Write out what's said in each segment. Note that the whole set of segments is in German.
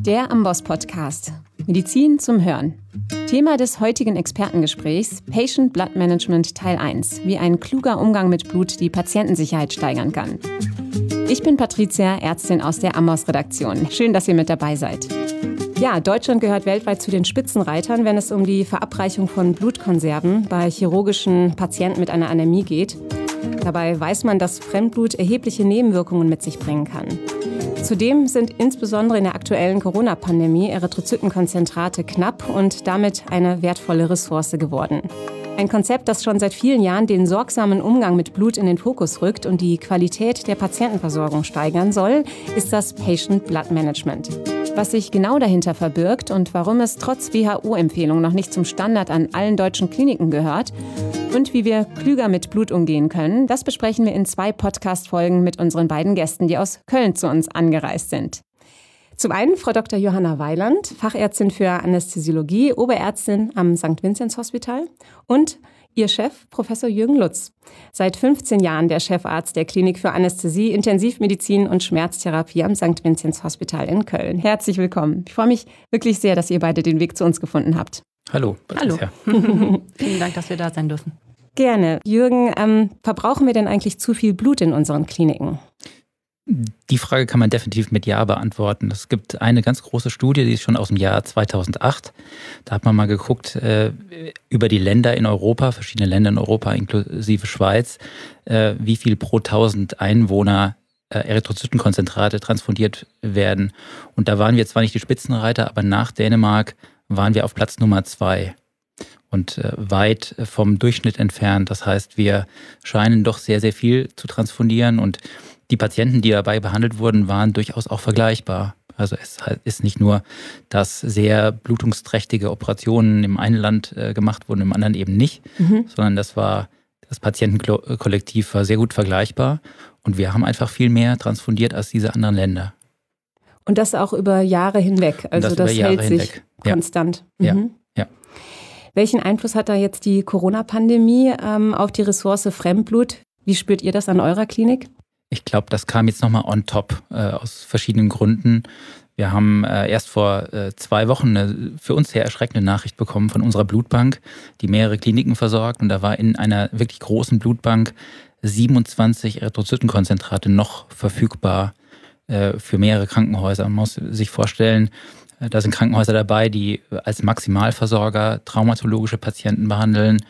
Der Amboss-Podcast. Medizin zum Hören. Thema des heutigen Expertengesprächs: Patient Blood Management Teil 1. Wie ein kluger Umgang mit Blut die Patientensicherheit steigern kann. Ich bin Patricia, Ärztin aus der Amboss-Redaktion. Schön, dass ihr mit dabei seid. Ja, Deutschland gehört weltweit zu den Spitzenreitern, wenn es um die Verabreichung von Blutkonserven bei chirurgischen Patienten mit einer Anämie geht. Dabei weiß man, dass Fremdblut erhebliche Nebenwirkungen mit sich bringen kann. Zudem sind insbesondere in der aktuellen Corona-Pandemie Erythrozytenkonzentrate knapp und damit eine wertvolle Ressource geworden. Ein Konzept, das schon seit vielen Jahren den sorgsamen Umgang mit Blut in den Fokus rückt und die Qualität der Patientenversorgung steigern soll, ist das Patient Blood Management. Was sich genau dahinter verbirgt und warum es trotz WHO-Empfehlung noch nicht zum Standard an allen deutschen Kliniken gehört und wie wir klüger mit Blut umgehen können, das besprechen wir in 2 Podcast-Folgen mit unseren beiden Gästen, die aus Köln zu uns angereist sind. Zum einen Frau Dr. Johanna Weiland, Fachärztin für Anästhesiologie, Oberärztin am St. Vinzenz Hospital, und ihr Chef, Professor Jürgen Lutz. Seit 15 Jahren der Chefarzt der Klinik für Anästhesie, Intensivmedizin und Schmerztherapie am St. Vinzenz Hospital in Köln. Herzlich willkommen. Ich freue mich wirklich sehr, dass ihr beide den Weg zu uns gefunden habt. Hallo. Patricia. Vielen Dank, dass wir da sein dürfen. Gerne. Jürgen, verbrauchen wir denn eigentlich zu viel Blut in unseren Kliniken? Die Frage kann man definitiv mit Ja beantworten. Es gibt eine ganz große Studie, die ist schon aus dem Jahr 2008. Da hat man mal geguckt über die Länder in Europa, verschiedene Länder in Europa inklusive Schweiz, wie viel pro 1000 Einwohner Erythrozytenkonzentrate transfundiert werden. Und da waren wir zwar nicht die Spitzenreiter, aber nach Dänemark waren wir auf Platz Nummer 2 und weit vom Durchschnitt entfernt. Das heißt, wir scheinen doch sehr, sehr viel zu transfundieren, und die Patienten, die dabei behandelt wurden, waren durchaus auch vergleichbar. Also es ist nicht nur, dass sehr blutungsträchtige Operationen im einen Land gemacht wurden, im anderen eben nicht, sondern das Patientenkollektiv war sehr gut vergleichbar, und wir haben einfach viel mehr transfundiert als diese anderen Länder. Und das auch über Jahre hinweg, also das hält sich konstant. Ja. Welchen Einfluss hat da jetzt die Corona-Pandemie auf die Ressource Fremdblut? Wie spürt ihr das an eurer Klinik? Ich glaube, das kam jetzt nochmal on top aus verschiedenen Gründen. Wir haben erst vor 2 Wochen eine für uns sehr erschreckende Nachricht bekommen von unserer Blutbank, die mehrere Kliniken versorgt. Und da war in einer wirklich großen Blutbank 27 Erythrozytenkonzentrate noch verfügbar für mehrere Krankenhäuser. Man muss sich vorstellen, da sind Krankenhäuser dabei, die als Maximalversorger traumatologische Patienten behandeln,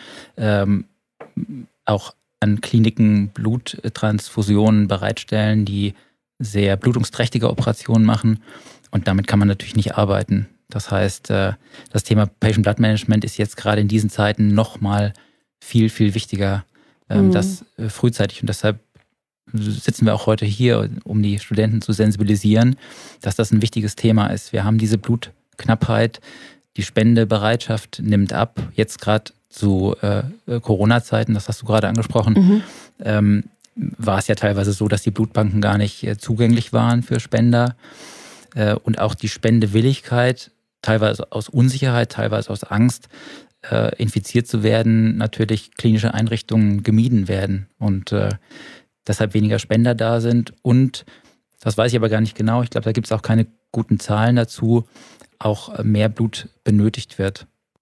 auch an Kliniken Bluttransfusionen bereitstellen, die sehr blutungsträchtige Operationen machen, und damit kann man natürlich nicht arbeiten. Das heißt, das Thema Patient Blood Management ist jetzt gerade in diesen Zeiten nochmal viel, viel wichtiger, das frühzeitig, und deshalb sitzen wir auch heute hier, um die Studenten zu sensibilisieren, dass das ein wichtiges Thema ist. Wir haben diese Blutknappheit, die Spendebereitschaft nimmt ab, jetzt gerade zu Corona-Zeiten, das hast du gerade angesprochen, war es ja teilweise so, dass die Blutbanken gar nicht zugänglich waren für Spender, und auch die Spendewilligkeit, teilweise aus Unsicherheit, teilweise aus Angst, infiziert zu werden, natürlich klinische Einrichtungen gemieden werden und deshalb weniger Spender da sind, und das weiß ich aber gar nicht genau, ich glaube, da gibt es auch keine guten Zahlen dazu, auch mehr Blut benötigt wird.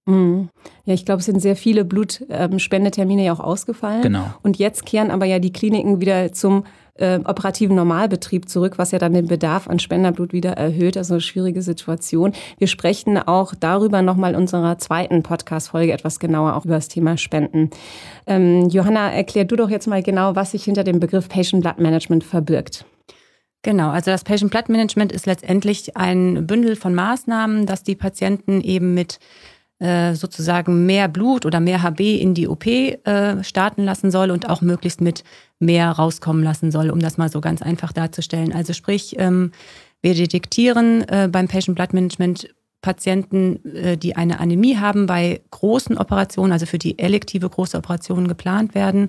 Ja, ich glaube, es sind sehr viele Blutspendetermine ja auch ausgefallen. Genau. Und jetzt kehren aber ja die Kliniken wieder zum operativen Normalbetrieb zurück, was ja dann den Bedarf an Spenderblut wieder erhöht. Also eine schwierige Situation. Wir sprechen auch darüber nochmal in unserer 2. Podcast-Folge etwas genauer auch über das Thema Spenden. Johanna, erklär du doch jetzt mal genau, was sich hinter dem Begriff Patient Blood Management verbirgt. Genau, also das Patient Blood Management ist letztendlich ein Bündel von Maßnahmen, dass die Patienten eben mit sozusagen mehr Blut oder mehr HB in die OP starten lassen soll und auch möglichst mit mehr rauskommen lassen soll, um das mal so ganz einfach darzustellen. Also sprich, wir detektieren beim Patient Blood Management Patienten, die eine Anämie haben bei großen Operationen, also für die elektive große Operationen geplant werden,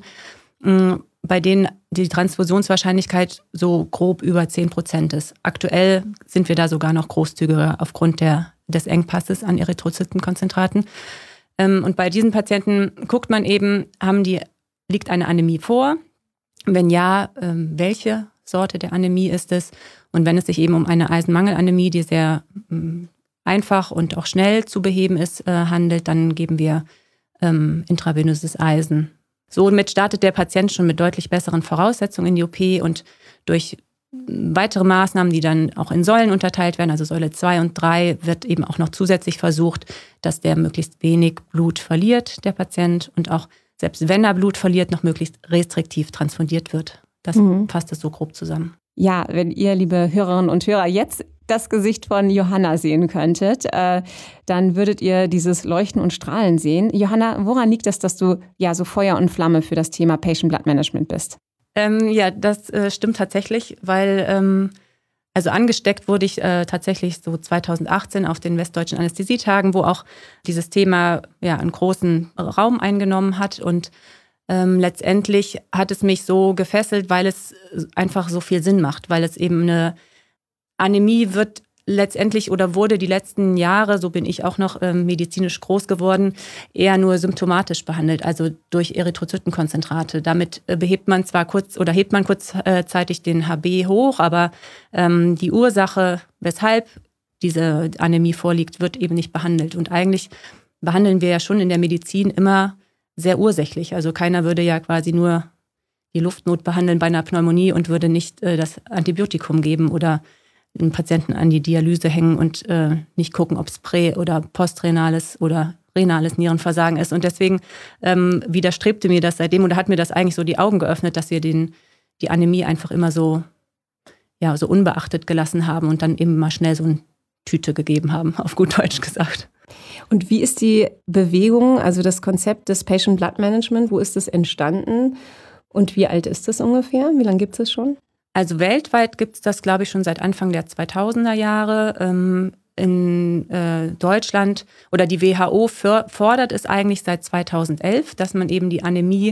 bei denen die Transfusionswahrscheinlichkeit so grob über 10% ist. Aktuell sind wir da sogar noch großzügiger aufgrund des Engpasses an Erythrozytenkonzentraten. Und bei diesen Patienten guckt man eben, liegt eine Anämie vor? Wenn ja, welche Sorte der Anämie ist es? Und wenn es sich eben um eine Eisenmangelanämie, die sehr einfach und auch schnell zu beheben ist, handelt, dann geben wir intravenöses Eisen. Somit startet der Patient schon mit deutlich besseren Voraussetzungen in die OP und durch weitere Maßnahmen, die dann auch in Säulen unterteilt werden, also Säule 2 und 3, wird eben auch noch zusätzlich versucht, dass der möglichst wenig Blut verliert, der Patient, und auch selbst wenn er Blut verliert, noch möglichst restriktiv transfundiert wird. Das fasst es so grob zusammen. Ja, wenn ihr, liebe Hörerinnen und Hörer, jetzt das Gesicht von Johanna sehen könntet, dann würdet ihr dieses Leuchten und Strahlen sehen. Johanna, woran liegt es, dass du ja so Feuer und Flamme für das Thema Patient Blood Management bist? Ja, das stimmt tatsächlich, weil also angesteckt wurde ich tatsächlich so 2018 auf den Westdeutschen Anästhesietagen, wo auch dieses Thema einen großen Raum eingenommen hat. Und letztendlich hat es mich so gefesselt, weil es einfach so viel Sinn macht, weil es eben eine Anämie wird letztendlich oder wurde die letzten Jahre, so bin ich auch noch medizinisch groß geworden, eher nur symptomatisch behandelt, also durch Erythrozytenkonzentrate. Damit hebt man kurzzeitig den HB hoch, aber die Ursache, weshalb diese Anämie vorliegt, wird eben nicht behandelt. Und eigentlich behandeln wir ja schon in der Medizin immer sehr ursächlich. Also keiner würde ja quasi nur die Luftnot behandeln bei einer Pneumonie und würde nicht das Antibiotikum geben oder den Patienten an die Dialyse hängen und nicht gucken, ob es prä- oder postrenales oder renales Nierenversagen ist. Und deswegen widerstrebte mir das seitdem oder hat mir das eigentlich so die Augen geöffnet, dass wir die Anämie einfach immer so unbeachtet gelassen haben und dann eben mal schnell so eine Tüte gegeben haben, auf gut Deutsch gesagt. Und wie ist die Bewegung, also das Konzept des Patient Blood Management, wo ist es entstanden und wie alt ist es ungefähr? Wie lange gibt es schon? Also weltweit gibt es das, glaube ich, schon seit Anfang der 2000er Jahre. In Deutschland oder die WHO fordert es eigentlich seit 2011, dass man eben die Anämie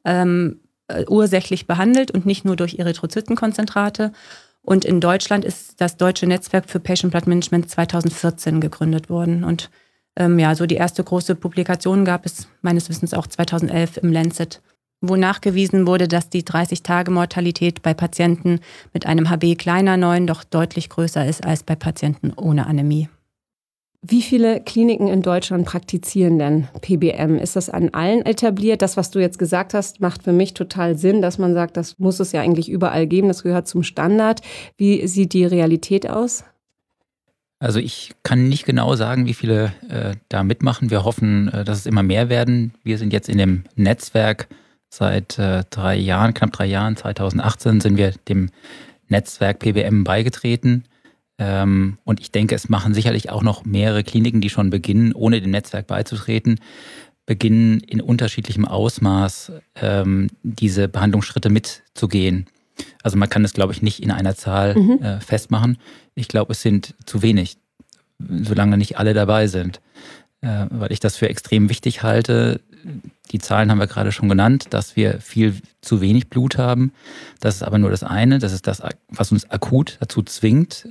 ursächlich behandelt und nicht nur durch Erythrozytenkonzentrate. Und in Deutschland ist das Deutsche Netzwerk für Patient Blood Management 2014 gegründet worden. Und so die erste große Publikation gab es meines Wissens auch 2011 im Lancet, wo nachgewiesen wurde, dass die 30-Tage-Mortalität bei Patienten mit einem HB kleiner 9 doch deutlich größer ist als bei Patienten ohne Anämie. Wie viele Kliniken in Deutschland praktizieren denn PBM? Ist das an allen etabliert? Das, was du jetzt gesagt hast, macht für mich total Sinn, dass man sagt, das muss es ja eigentlich überall geben, das gehört zum Standard. Wie sieht die Realität aus? Also ich kann nicht genau sagen, wie viele da mitmachen. Wir hoffen, dass es immer mehr werden. Wir sind jetzt in dem Netzwerk seit knapp 3 Jahren, 2018 sind wir dem Netzwerk PBM beigetreten. Und ich denke, es machen sicherlich auch noch mehrere Kliniken, die schon beginnen, ohne dem Netzwerk beizutreten, beginnen in unterschiedlichem Ausmaß diese Behandlungsschritte mitzugehen. Also man kann es, glaube ich, nicht in einer Zahl festmachen. Ich glaube, es sind zu wenig, solange nicht alle dabei sind. Weil ich das für extrem wichtig halte. Die Zahlen haben wir gerade schon genannt, dass wir viel zu wenig Blut haben. Das ist aber nur das eine. Das ist das, was uns akut dazu zwingt,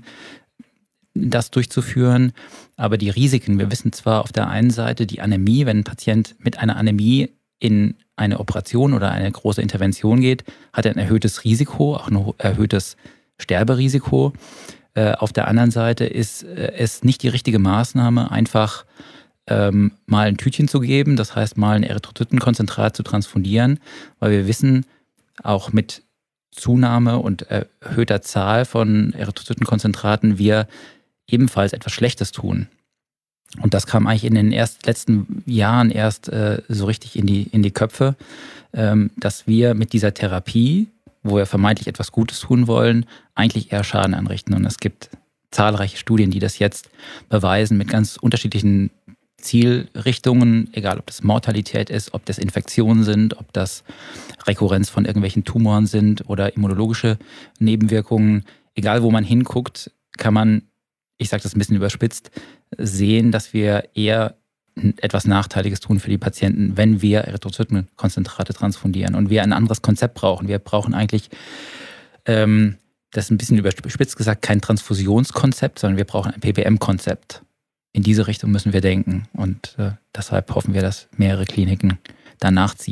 das durchzuführen. Aber die Risiken, wir wissen zwar auf der einen Seite, die Anämie, wenn ein Patient mit einer Anämie in eine Operation oder eine große Intervention geht, hat er ein erhöhtes Risiko, auch ein erhöhtes Sterberisiko. Auf der anderen Seite ist es nicht die richtige Maßnahme, einfach mal ein Tütchen zu geben, das heißt mal ein Erythrozytenkonzentrat zu transfundieren, weil wir wissen, auch mit Zunahme und erhöhter Zahl von Erythrozytenkonzentraten wir ebenfalls etwas Schlechtes tun. Und das kam eigentlich in den letzten Jahren erst so richtig in die Köpfe, dass wir mit dieser Therapie, wo wir vermeintlich etwas Gutes tun wollen, eigentlich eher Schaden anrichten. Und es gibt zahlreiche Studien, die das jetzt beweisen mit ganz unterschiedlichen Zielrichtungen, egal ob das Mortalität ist, ob das Infektionen sind, ob das Rekurrenz von irgendwelchen Tumoren sind oder immunologische Nebenwirkungen. Egal wo man hinguckt, kann man, ich sage das ein bisschen überspitzt, sehen, dass wir eher etwas Nachteiliges tun für die Patienten, wenn wir Erythrozytenkonzentrate transfundieren und wir ein anderes Konzept brauchen. Wir brauchen eigentlich, das ist ein bisschen überspitzt gesagt, kein Transfusionskonzept, sondern wir brauchen ein PBM-Konzept. In diese Richtung müssen wir denken und deshalb hoffen wir, dass mehrere Kliniken da nachziehen.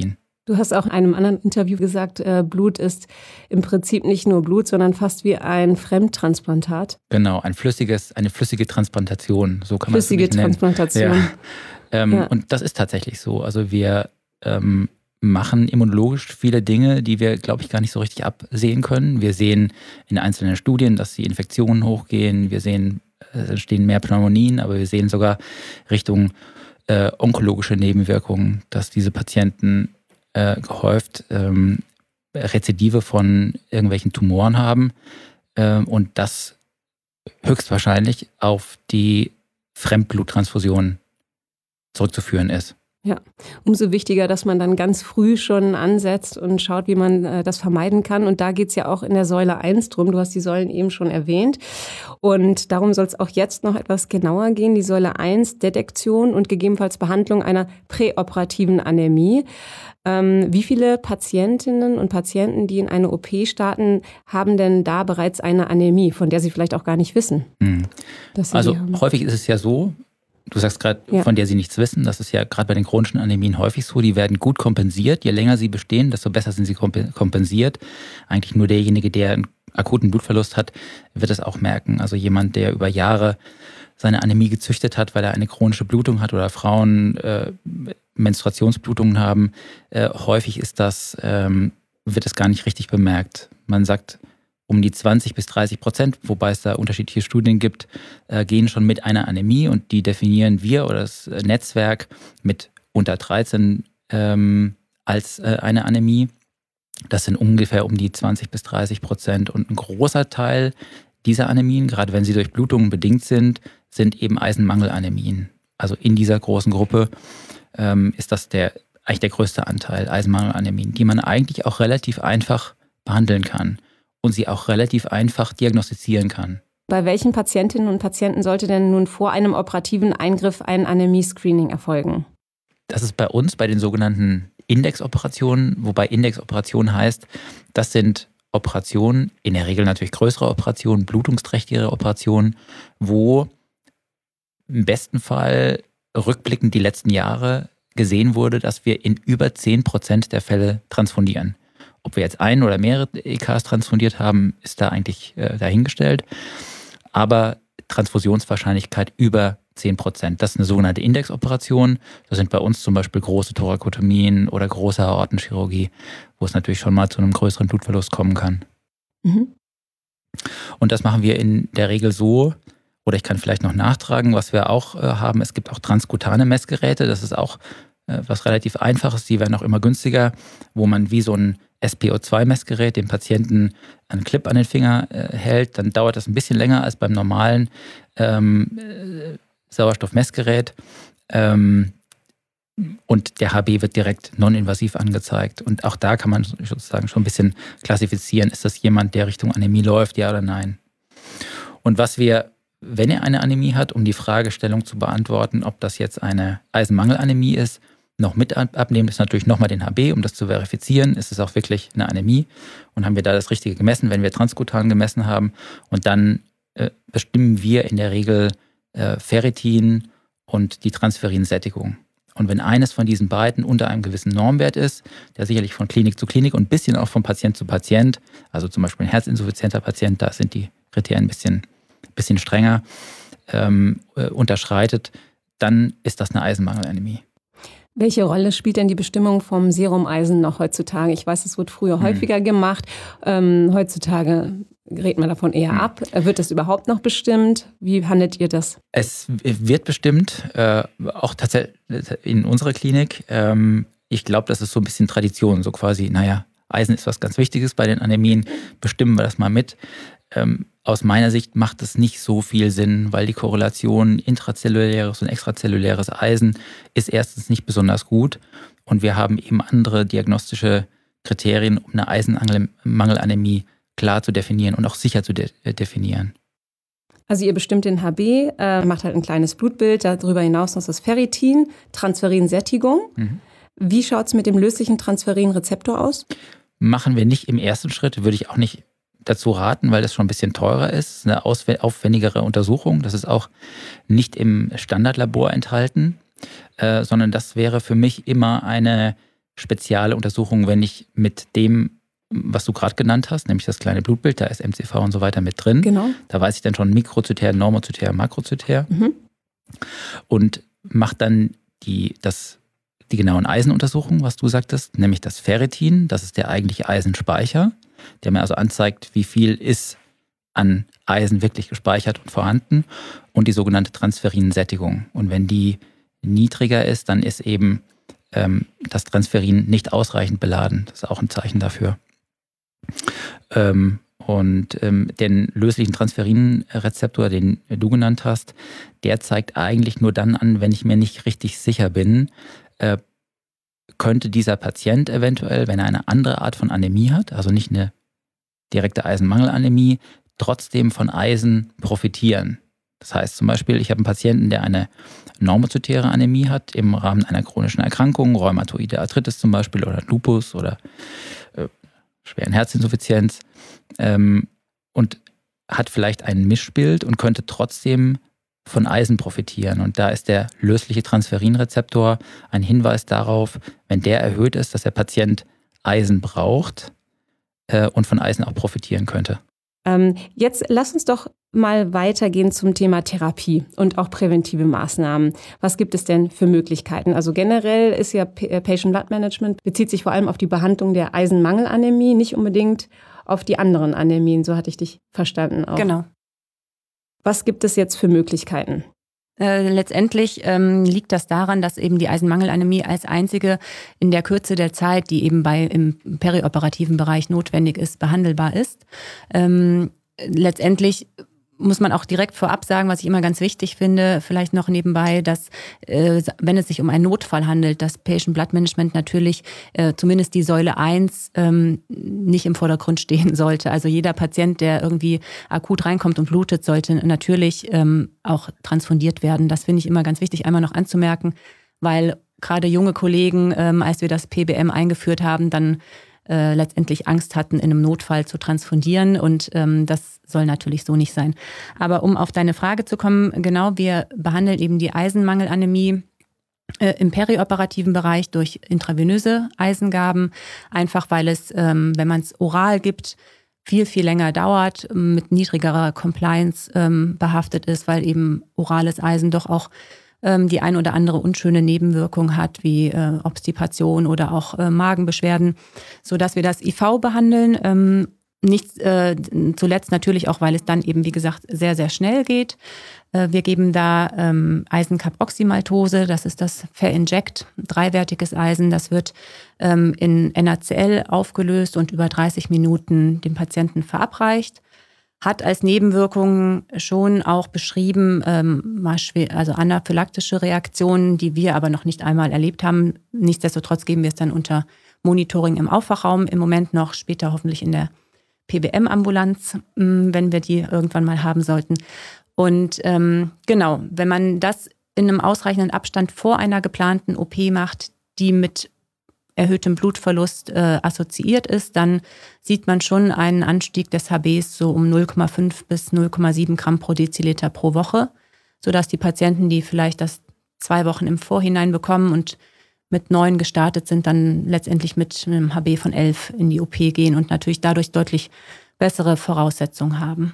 Du hast auch in einem anderen Interview gesagt, Blut ist im Prinzip nicht nur Blut, sondern fast wie ein Fremdtransplantat. Genau, eine flüssige Transplantation, so kann man es nennen. Flüssige Transplantation. Ja. Und das ist tatsächlich so. Also wir machen immunologisch viele Dinge, die wir, glaube ich, gar nicht so richtig absehen können. Wir sehen in einzelnen Studien, dass die Infektionen hochgehen. Wir sehen, es entstehen mehr Pneumonien, aber wir sehen sogar Richtung onkologische Nebenwirkungen, dass diese Patienten gehäuft Rezidive von irgendwelchen Tumoren haben und das höchstwahrscheinlich auf die Fremdbluttransfusion zurückzuführen ist. Ja, umso wichtiger, dass man dann ganz früh schon ansetzt und schaut, wie man das vermeiden kann. Und da geht's ja auch in der Säule 1 drum. Du hast die Säulen eben schon erwähnt. Und darum soll es auch jetzt noch etwas genauer gehen. Die Säule 1, Detektion und gegebenenfalls Behandlung einer präoperativen Anämie. Wie viele Patientinnen und Patienten, die in eine OP starten, haben denn da bereits eine Anämie, von der sie vielleicht auch gar nicht wissen? Dass sie Also die haben? häufig ist es ja so, du sagst gerade, von der sie nichts wissen. Das ist ja gerade bei den chronischen Anämien häufig so. Die werden gut kompensiert. Je länger sie bestehen, desto besser sind sie kompensiert. Eigentlich nur derjenige, der einen akuten Blutverlust hat, wird es auch merken. Also jemand, der über Jahre seine Anämie gezüchtet hat, weil er eine chronische Blutung hat oder Frauen Menstruationsblutungen haben, häufig ist das, wird es gar nicht richtig bemerkt. Man sagt, um die 20-30%, wobei es da unterschiedliche Studien gibt, gehen schon mit einer Anämie und die definieren wir oder das Netzwerk mit unter 13 als eine Anämie. Das sind ungefähr um die 20-30% und ein großer Teil dieser Anämien, gerade wenn sie durch Blutungen bedingt sind eben Eisenmangelanämien. Also in dieser großen Gruppe ist das eigentlich der größte Anteil, Eisenmangelanämien, die man eigentlich auch relativ einfach behandeln kann und sie auch relativ einfach diagnostizieren kann. Bei welchen Patientinnen und Patienten sollte denn nun vor einem operativen Eingriff ein Anämie-Screening erfolgen? Das ist bei uns bei den sogenannten Indexoperationen, wobei Indexoperation heißt, das sind Operationen, in der Regel natürlich größere Operationen, blutungsträchtigere Operationen, wo im besten Fall rückblickend die letzten Jahre gesehen wurde, dass wir in über 10% der Fälle transfundieren. Ob wir jetzt ein oder mehrere EKs transfundiert haben, ist da eigentlich dahingestellt. Aber Transfusionswahrscheinlichkeit über 10%. Das ist eine sogenannte Indexoperation. Das sind bei uns zum Beispiel große Thorakotomien oder große Aortenchirurgie, wo es natürlich schon mal zu einem größeren Blutverlust kommen kann. Und das machen wir in der Regel so, oder ich kann vielleicht noch nachtragen, was wir auch haben. Es gibt auch transkutane Messgeräte. Das ist auch was relativ Einfaches. Die werden auch immer günstiger, wo man wie so ein SpO2-Messgerät dem Patienten einen Clip an den Finger hält. Dann dauert das ein bisschen länger als beim normalen Sauerstoffmessgerät. Und der HB wird direkt non-invasiv angezeigt. Und auch da kann man sozusagen schon ein bisschen klassifizieren, ist das jemand, der Richtung Anämie läuft, ja oder nein. Und was wir, wenn er eine Anämie hat, um die Fragestellung zu beantworten, ob das jetzt eine Eisenmangelanämie ist, noch mit abnehmen, ist natürlich nochmal den HB, um das zu verifizieren. Ist es auch wirklich eine Anämie? Und haben wir da das Richtige gemessen, wenn wir transkutan gemessen haben? Und dann bestimmen wir in der Regel Ferritin und die Transferinsättigung. Und wenn eines von diesen beiden unter einem gewissen Normwert ist, der sicherlich von Klinik zu Klinik und ein bisschen auch von Patient zu Patient, also zum Beispiel ein herzinsuffizienter Patient, da sind die Kriterien ein bisschen strenger, unterschreitet, dann ist das eine Eisenmangelanämie. Welche Rolle spielt denn die Bestimmung vom Serumeisen noch heutzutage? Ich weiß, es wurde früher häufiger gemacht. Heutzutage rät man davon eher ab. Wird das überhaupt noch bestimmt? Wie handelt ihr das? Es wird bestimmt, auch tatsächlich in unserer Klinik. Ich glaube, das ist so ein bisschen Tradition, so quasi, Eisen ist was ganz Wichtiges bei den Anämien, bestimmen wir das mal mit. Aus meiner Sicht macht das nicht so viel Sinn, weil die Korrelation intrazelluläres und extrazelluläres Eisen ist erstens nicht besonders gut und wir haben eben andere diagnostische Kriterien, um eine Eisenmangelanämie klar zu definieren und auch sicher zu definieren. Also ihr bestimmt den HB, macht halt ein kleines Blutbild, darüber hinaus noch das Ferritin, Transferinsättigung. Wie schaut es mit dem löslichen Transferinrezeptor aus? Machen wir nicht im ersten Schritt, würde ich auch nicht dazu raten, weil das schon ein bisschen teurer ist. Eine aufwendigere Untersuchung. Das ist auch nicht im Standardlabor enthalten, sondern das wäre für mich immer eine spezielle Untersuchungen, wenn ich mit dem, was du gerade genannt hast, nämlich das kleine Blutbild, da ist MCV und so weiter mit drin. Genau. Da weiß ich dann schon mikrozytär, normozytär, makrozytär. Und mache dann die genauen Eisenuntersuchungen, was du sagtest, nämlich das Ferritin, das ist der eigentliche Eisenspeicher, der mir also anzeigt, wie viel ist an Eisen wirklich gespeichert und vorhanden, und die sogenannte Transferinsättigung. Und wenn die niedriger ist, dann ist eben das Transferin nicht ausreichend beladen. Das ist auch ein Zeichen dafür. Den löslichen Transferinrezeptor, den du genannt hast, der zeigt eigentlich nur dann an, wenn ich mir nicht richtig sicher bin, könnte dieser Patient eventuell, wenn er eine andere Art von Anämie hat, also nicht eine direkte Eisenmangelanämie, trotzdem von Eisen profitieren. Das heißt zum Beispiel, ich habe einen Patienten, der eine normozytäre Anämie hat im Rahmen einer chronischen Erkrankung, rheumatoide Arthritis zum Beispiel oder Lupus oder schweren Herzinsuffizienz, und hat vielleicht ein Mischbild und könnte trotzdem von Eisen profitieren. Und da ist der lösliche Transferinrezeptor ein Hinweis darauf, wenn der erhöht ist, dass der Patient Eisen braucht und von Eisen auch profitieren könnte. Jetzt lass uns doch mal weitergehen zum Thema Therapie und auch präventive Maßnahmen. Was gibt es denn für Möglichkeiten? Also generell ist ja Patient Blood Management, bezieht sich vor allem auf die Behandlung der Eisenmangelanämie, nicht unbedingt auf die anderen Anämien. So hatte ich dich verstanden auch. Genau. Was gibt es jetzt für Möglichkeiten? Letztendlich liegt das daran, dass eben die Eisenmangelanämie als einzige in der Kürze der Zeit, die eben im perioperativen Bereich notwendig ist, behandelbar ist. Letztendlich muss man auch direkt vorab sagen, was ich immer ganz wichtig finde, vielleicht noch nebenbei, dass, wenn es sich um einen Notfall handelt, das Patient Blood Management natürlich zumindest die Säule 1 nicht im Vordergrund stehen sollte. Also jeder Patient, der irgendwie akut reinkommt und blutet, sollte natürlich auch transfundiert werden. Das finde ich immer ganz wichtig, einmal noch anzumerken, weil gerade junge Kollegen, als wir das PBM eingeführt haben, dann letztendlich Angst hatten, in einem Notfall zu transfundieren, und das soll natürlich so nicht sein. Aber um auf deine Frage zu kommen, genau, wir behandeln eben die Eisenmangelanämie im perioperativen Bereich durch intravenöse Eisengaben, einfach weil es, wenn man es oral gibt, viel, viel länger dauert, mit niedrigerer Compliance behaftet ist, weil eben orales Eisen doch auch die ein oder andere unschöne Nebenwirkung hat, wie Obstipation oder auch Magenbeschwerden, sodass wir das IV behandeln. Nicht zuletzt natürlich auch, weil es dann eben, wie gesagt, sehr, sehr schnell geht. Wir geben da Eisencarboxymaltose, das ist das Ferinject, dreiwertiges Eisen. Das wird in NaCl aufgelöst und über 30 Minuten dem Patienten verabreicht. Hat als Nebenwirkungen schon auch beschrieben, also anaphylaktische Reaktionen, die wir aber noch nicht einmal erlebt haben. Nichtsdestotrotz geben wir es dann unter Monitoring im Aufwachraum, im Moment noch, später hoffentlich in der PBM-Ambulanz, wenn wir die irgendwann mal haben sollten. Und genau, wenn man das in einem ausreichenden Abstand vor einer geplanten OP macht, die mit erhöhtem Blutverlust assoziiert ist, dann sieht man schon einen Anstieg des HBs so um 0,5 bis 0,7 Gramm pro Deziliter pro Woche, sodass die Patienten, die vielleicht das 2 Wochen im Vorhinein bekommen und mit 9 gestartet sind, dann letztendlich mit einem HB von 11 in die OP gehen und natürlich dadurch deutlich bessere Voraussetzungen haben.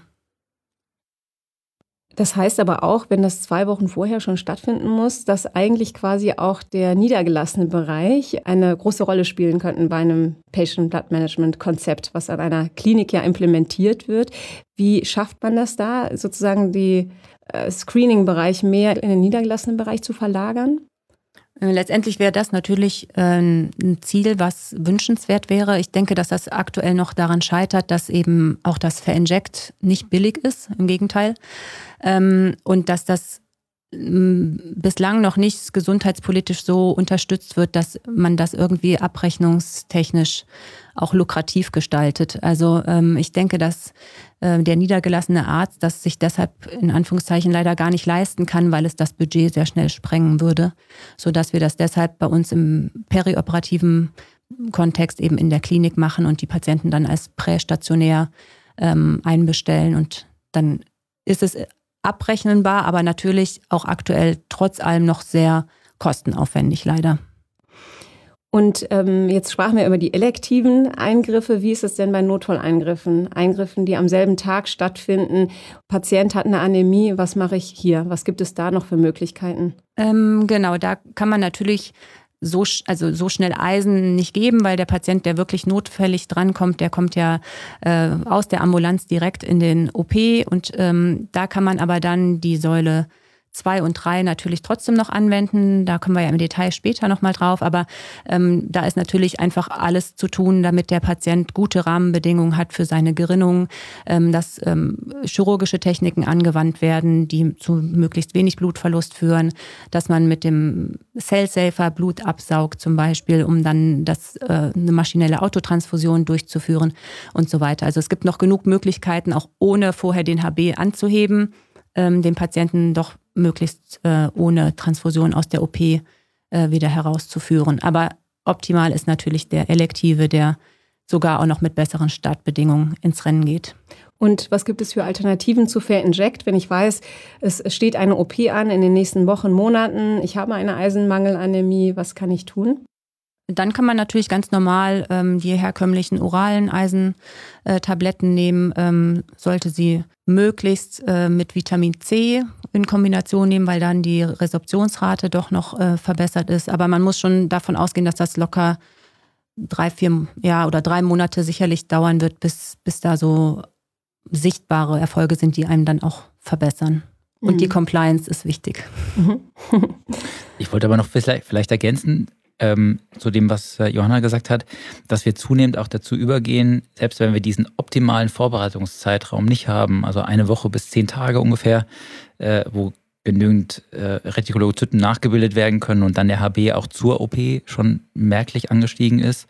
Das heißt aber auch, wenn das 2 Wochen vorher schon stattfinden muss, dass eigentlich quasi auch der niedergelassene Bereich eine große Rolle spielen könnte bei einem Patient Blood Management Konzept, was an einer Klinik ja implementiert wird. Wie schafft man das da, sozusagen die Screening-Bereich mehr in den niedergelassenen Bereich zu verlagern? Letztendlich wäre das natürlich ein Ziel, was wünschenswert wäre. Ich denke, dass das aktuell noch daran scheitert, dass eben auch das Ferinject nicht billig ist, im Gegenteil. Und dass das bislang noch nicht gesundheitspolitisch so unterstützt wird, dass man das irgendwie abrechnungstechnisch auch lukrativ gestaltet. Also ich denke, dass der niedergelassene Arzt das sich deshalb in Anführungszeichen leider gar nicht leisten kann, weil es das Budget sehr schnell sprengen würde, sodass wir das deshalb bei uns im perioperativen Kontext eben in der Klinik machen und die Patienten dann als prästationär einbestellen, und dann ist es abrechnenbar, aber natürlich auch aktuell trotz allem noch sehr kostenaufwendig leider. Und jetzt sprachen wir über die elektiven Eingriffe. Wie ist es denn bei Notfalleingriffen? Eingriffen, die am selben Tag stattfinden. Patient hat eine Anämie. Was mache ich hier? Was gibt es da noch für Möglichkeiten? Genau, da kann man natürlich so schnell Eisen nicht geben, weil der Patient, der wirklich notfällig drankommt, der kommt ja aus der Ambulanz direkt in den OP. Und da kann man aber dann die Säule 2 und 3 natürlich trotzdem noch anwenden. Da kommen wir ja im Detail später nochmal drauf. Aber da ist natürlich einfach alles zu tun, damit der Patient gute Rahmenbedingungen hat für seine Gerinnung, dass chirurgische Techniken angewandt werden, die zu möglichst wenig Blutverlust führen, dass man mit dem Cell-Safer Blut absaugt zum Beispiel, um dann eine maschinelle Autotransfusion durchzuführen und so weiter. Also es gibt noch genug Möglichkeiten, auch ohne vorher den HB anzuheben, den Patienten doch möglichst ohne Transfusion aus der OP wieder herauszuführen. Aber optimal ist natürlich der elektive, der sogar auch noch mit besseren Startbedingungen ins Rennen geht. Und was gibt es für Alternativen zu Fair Inject, wenn ich weiß, es steht eine OP an in den nächsten Wochen, Monaten, ich habe eine Eisenmangelanämie, was kann ich tun? Dann kann man natürlich ganz normal die herkömmlichen oralen Eisentabletten nehmen, sollte sie möglichst mit Vitamin C in Kombination nehmen, weil dann die Resorptionsrate doch noch verbessert ist. Aber man muss schon davon ausgehen, dass das locker 3 Monate sicherlich dauern wird, bis da so sichtbare Erfolge sind, die einem dann auch verbessern. Und die Compliance ist wichtig. Ich wollte aber noch vielleicht ergänzen, zu dem, was Johanna gesagt hat, dass wir zunehmend auch dazu übergehen, selbst wenn wir diesen optimalen Vorbereitungszeitraum nicht haben, also 1 Woche bis 10 Tage ungefähr, wo genügend Retikolozyten nachgebildet werden können und dann der HB auch zur OP schon merklich angestiegen ist,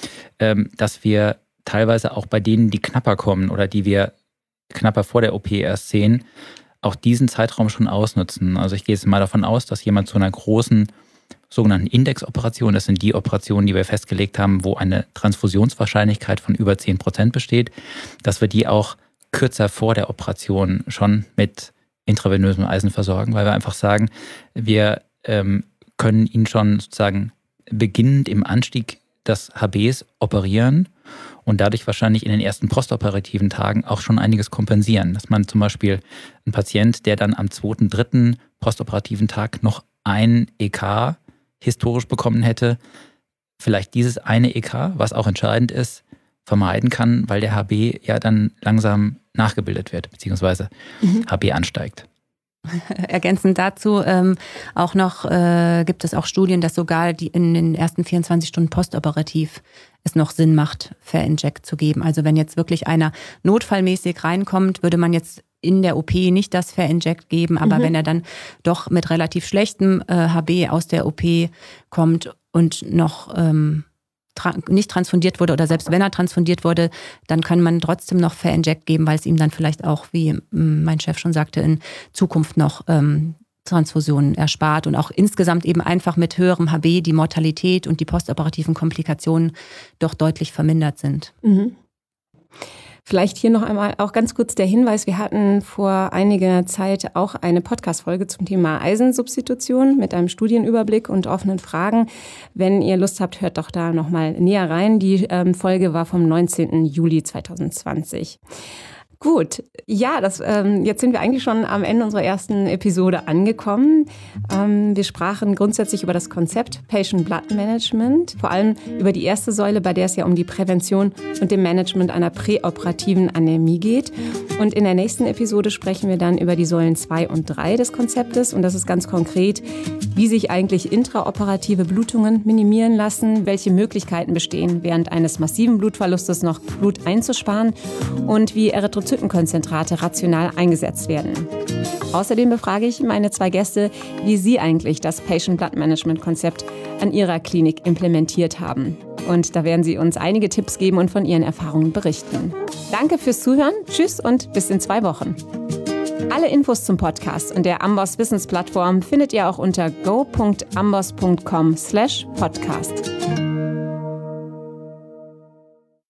dass wir teilweise auch bei denen, die knapper kommen oder die wir knapper vor der OP erst sehen, auch diesen Zeitraum schon ausnutzen. Also ich gehe jetzt mal davon aus, dass jemand zu einer großen sogenannten Indexoperationen, das sind die Operationen, die wir festgelegt haben, wo eine Transfusionswahrscheinlichkeit von über 10% besteht, dass wir die auch kürzer vor der Operation schon mit intravenösem Eisen versorgen, weil wir einfach sagen, wir können ihn schon sozusagen beginnend im Anstieg des HBs operieren und dadurch wahrscheinlich in den ersten postoperativen Tagen auch schon einiges kompensieren. Dass man zum Beispiel einen Patient, der dann am 2., 3. postoperativen Tag noch ein EK historisch bekommen hätte, vielleicht dieses eine EK, was auch entscheidend ist, vermeiden kann, weil der HB ja dann langsam nachgebildet wird, beziehungsweise HB ansteigt. Ergänzend dazu auch noch gibt es auch Studien, dass sogar die in den ersten 24 Stunden postoperativ es noch Sinn macht, Fair Inject zu geben. Also wenn jetzt wirklich einer notfallmäßig reinkommt, würde man jetzt in der OP nicht das Fair Inject geben, aber wenn er dann doch mit relativ schlechtem HB aus der OP kommt und noch nicht transfundiert wurde oder selbst wenn er transfundiert wurde, dann kann man trotzdem noch Fair Inject geben, weil es ihm dann vielleicht auch, wie mein Chef schon sagte, in Zukunft noch Transfusionen erspart und auch insgesamt eben einfach mit höherem HB die Mortalität und die postoperativen Komplikationen doch deutlich vermindert sind. Vielleicht hier noch einmal auch ganz kurz der Hinweis, wir hatten vor einiger Zeit auch eine Podcast-Folge zum Thema Eisensubstitution mit einem Studienüberblick und offenen Fragen. Wenn ihr Lust habt, hört doch da nochmal näher rein. Die Folge war vom 19. Juli 2020. Gut, ja, jetzt sind wir eigentlich schon am Ende unserer ersten Episode angekommen. Wir sprachen grundsätzlich über das Konzept Patient Blood Management, vor allem über die erste Säule, bei der es ja um die Prävention und dem Management einer präoperativen Anämie geht. Und in der nächsten Episode sprechen wir dann über die Säulen 2 und 3 des Konzeptes. Und das ist ganz konkret, wie sich eigentlich intraoperative Blutungen minimieren lassen, welche Möglichkeiten bestehen, während eines massiven Blutverlustes noch Blut einzusparen und wie Erythrozytenkonzentrate rational eingesetzt werden. Außerdem befrage ich meine 2 Gäste, wie sie eigentlich das Patient Blood Management Konzept an ihrer Klinik implementiert haben. Und da werden sie uns einige Tipps geben und von ihren Erfahrungen berichten. Danke fürs Zuhören, tschüss und bis in 2 Wochen. Alle Infos zum Podcast und der Amboss Wissensplattform findet ihr auch unter go.amboss.com/podcast.